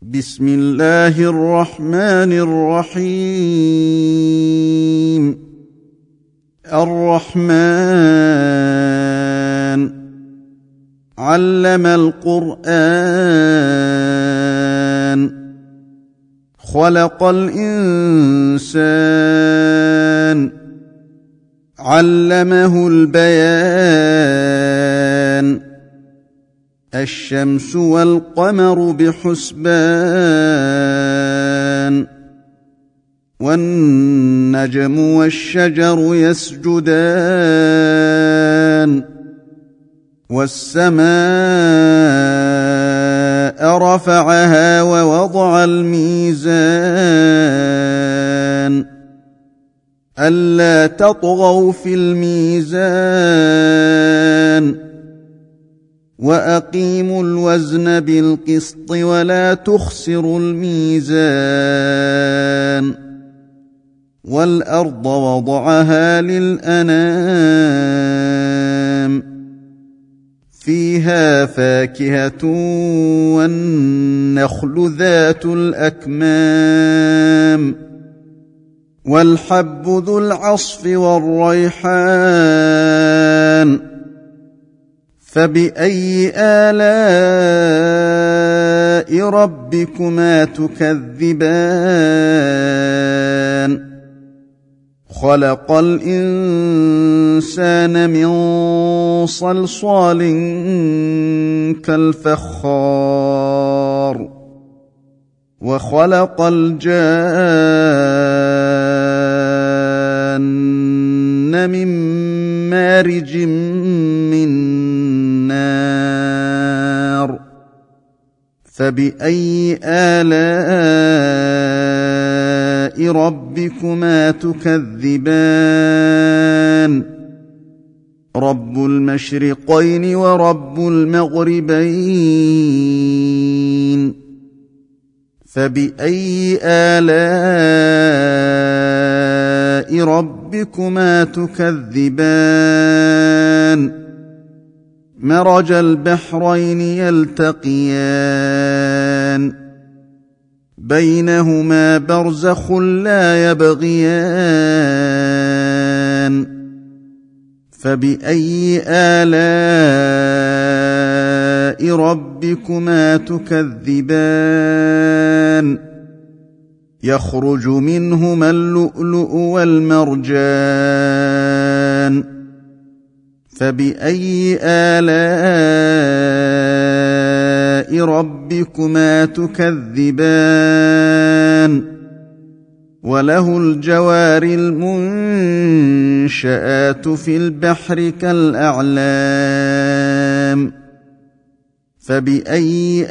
بسم الله الرحمن الرحيم. الرحمن علم القرآن خلق الإنسان علمه البيان الشمس والقمر بحسبان والنجم والشجر يسجدان والسماء رفعها ووضع الميزان ألا تطغوا في الميزان وأقيموا الوزن بالقسط ولا تخسروا الميزان والأرض وضعها للأنام فيها فاكهة والنخل ذات الأكمام والحب ذو العصف والريحان فبأي آلاء ربكما تكذبان خلق الإنسان من صلصال كالفخار وخلق الجان من مارج من نار فبأي آلاء ربكما تكذبان رب المشرقين ورب المغربين فبأي آلاء ربكما تكذبان مرج البحرين يلتقيان بينهما برزخ لا يبغيان فبأي آلاء ربكما تكذبان يخرج منهما اللؤلؤ والمرجان فبأي آلاء ربكما تكذبان وله الجوار المنشآت في البحر كالأعلام فبأي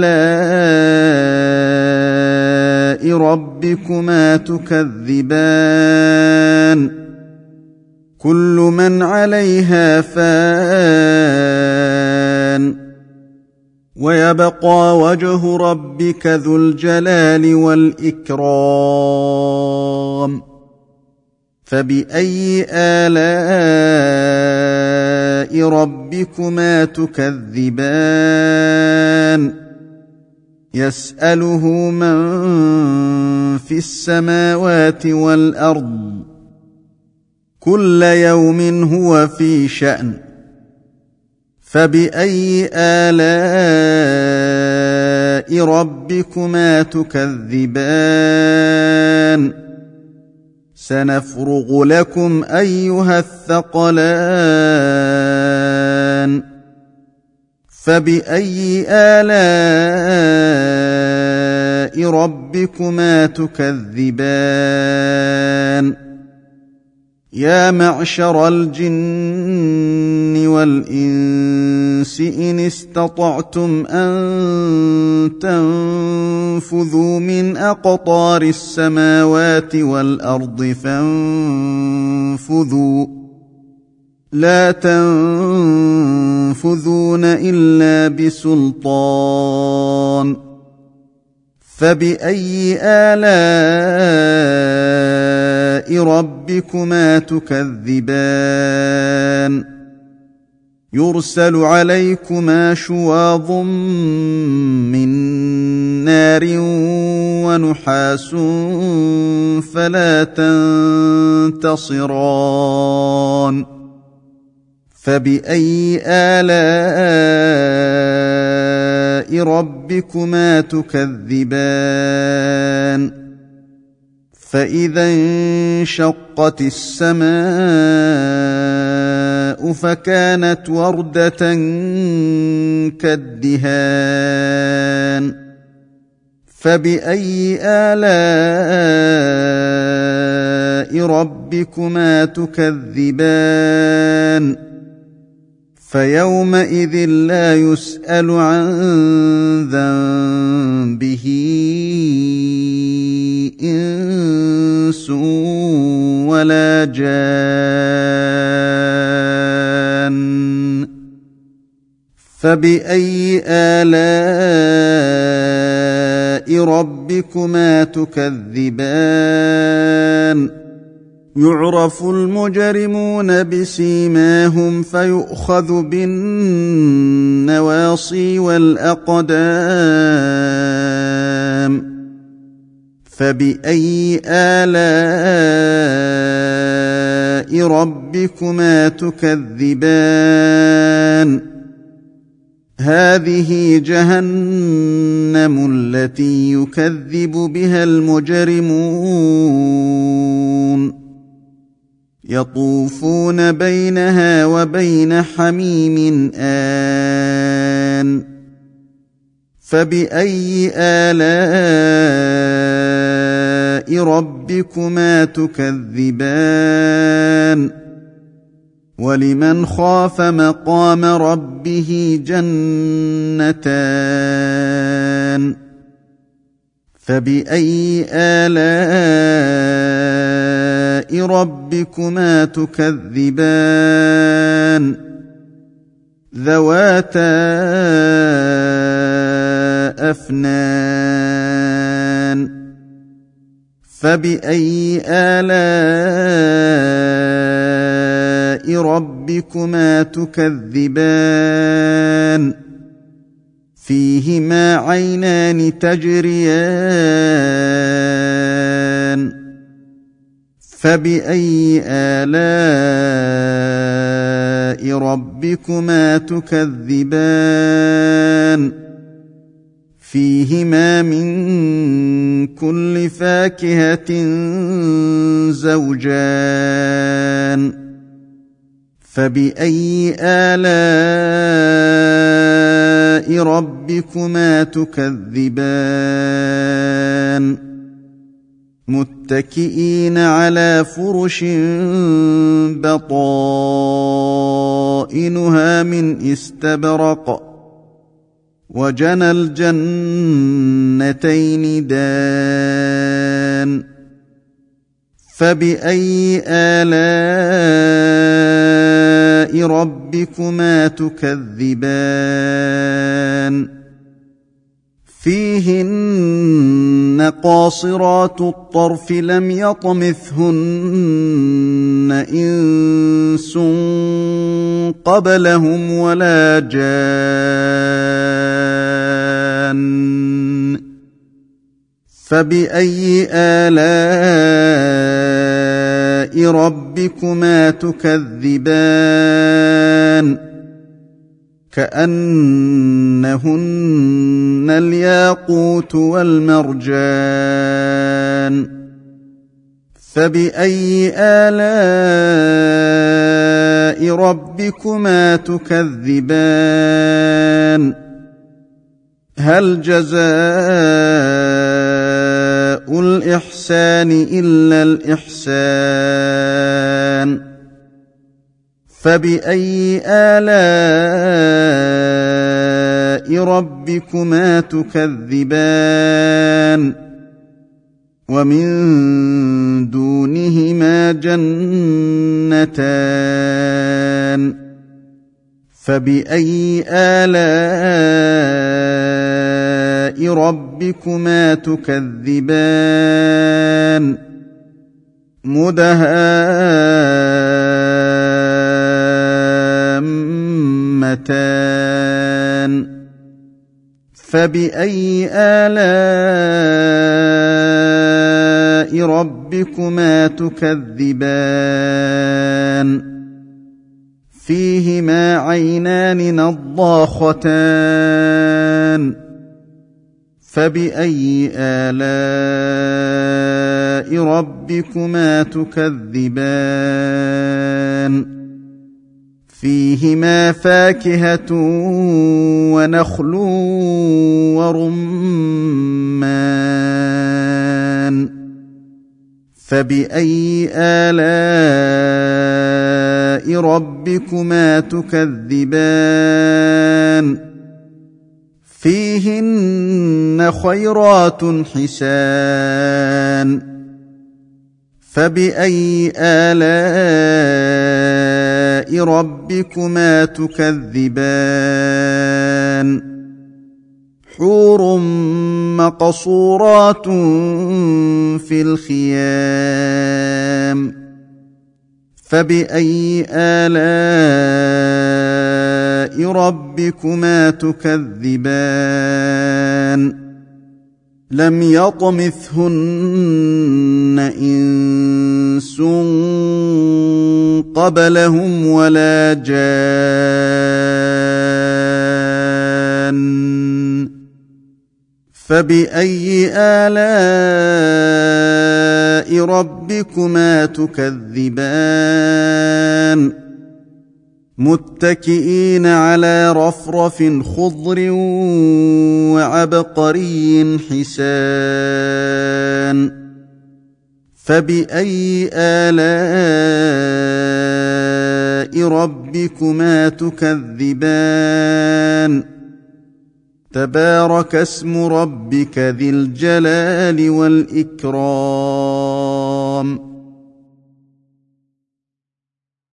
آلاء ربكما تكذبان كل من عليها فان ويبقى وجه ربك ذو الجلال والإكرام فبأي آلاء ربكما تكذبان يسأله من في السماوات والأرض كل يوم هو في شأن فبأي آلاء ربكما تكذبان سنفرغ لكم أيها الثقلان فبأي آلاء ربكما تكذبان يا معشر الجن والإنس إن استطعتم أن تنفذوا من أقطار السماوات والأرض فانفذوا لا تنفذون إلا بسلطان فبأي آلاء ربكما تكذبان يرسل عليكما شواظ من نار ونحاس فلا تنتصران فبأي آلاء ربكما تكذبان فإذا انشقت السماء فكانت وردة كالدهان فبأي آلاء ربكما تكذبان فيومئذ لا يسأل عن ذنبه إنس ولا جان فبأي آلاء ربكما تكذبان يعرف المجرمون بسيماهم فيؤخذ بالنواصي والأقدام فبأي آلاء ربكما تكذبان هذه جهنم التي يكذب بها المجرمون يطوفون بينها وبين حميم آن فبأي آلاء ربكما تكذبان ولمن خاف مقام ربه جنتان فبأي آلاء ربكما تكذبان ذواتا أفنان فبأي آلاء ربكما تكذبان فيهما عينان تجريان فبأي آلاء ربكما تكذبان فيهما من كل فاكهة زوجان فبأي آلاء ربكما تكذبان متكئين على فرش بطائنها من استبرق وجنى الجنتين دان فبأي آلاء ربكما تكذبان فيهن قاصرات الطرف لم يطمثهن إنس قبلهم ولا جان فبأي آلاء ربكما تكذبان كأنهن الياقوت والمرجان فبأي آلاء ربكما تكذبان هل جزاء الإحسان إلا الإحسان فبأي آلاء ربكما تكذبان ومن دونهما جنتان فبأي آلاء ربكما تكذبان مدهامتان فبأي آلاء ربكما تكذبان فيهما عينان نضاختان فبأي آلاء ربكما تكذبان فيهما فاكهة ونخل ورمان فبأي آلاء ربكما تكذبان فيهن خيرات حسان فبأي آلاء ربكما تكذبان حور مقصورات في الخيام فبأي آلاء ربكما تكذبان لم يطمثهن إنس قبلهم ولا جان فبأي آلاء ربكما تكذبان متكئين على رفرف خضر وعبقري حسان فبأي آلاء ربكما تكذبان تبارك اسم ربك ذي الجلال والإكرام